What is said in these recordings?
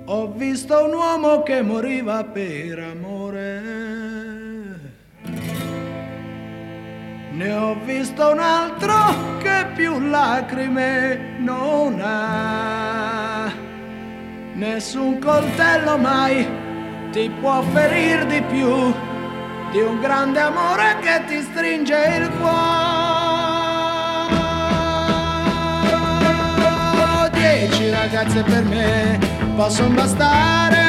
Ho visto un uomo che moriva per amore, ne ho visto un altro che più lacrime non ha. Nessun coltello mai ti può ferir di più di un grande amore che ti stringe il cuore. 10 ragazze per me possono bastare,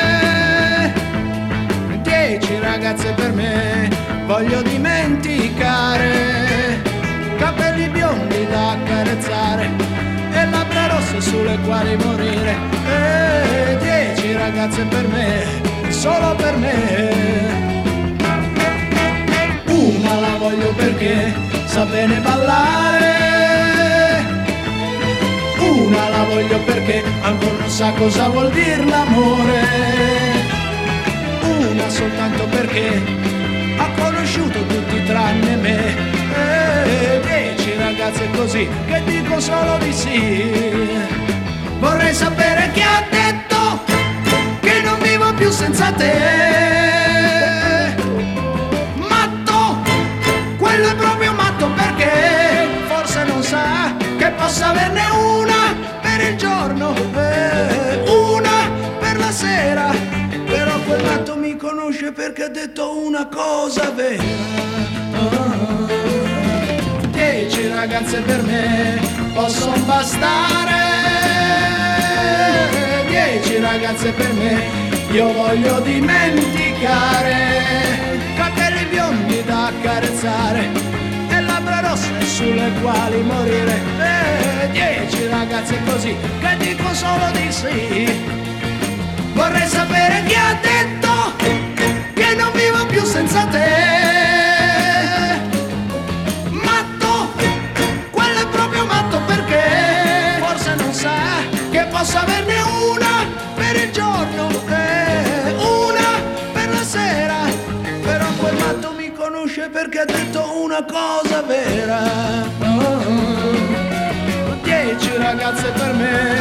10 ragazze per me voglio dimenticare, capelli biondi da accarezzare e labbra rosse sulle quali morire. 10 ragazze per me, solo per me. Una la voglio perché sa bene ballare, una la voglio perché ancora non sa cosa vuol dire l'amore, una soltanto perché ha conosciuto tutti tranne me. 10 ragazze così che dico solo di sì. Vorrei sapere chi ha detto che non vivo più senza te. Matto, quello è proprio matto perché forse non sa che possa averne una per il giorno, una per la sera. Però quel matto mi conosce perché ha detto una cosa vera. 10 ragazze per me possono bastare, 10 ragazze per me io voglio dimenticare, capelli biondi da accarezzare e labbra rosse sulle quali morire. 10 ragazze così che dico solo di sì. Vorrei sapere chi ha detto che non vivo più senza te. Matto, quello è proprio matto perché forse non sa che posso averne una per il giorno, una per la sera. Però quel matto mi conosce perché ha detto una cosa vera. 10 ragazze per me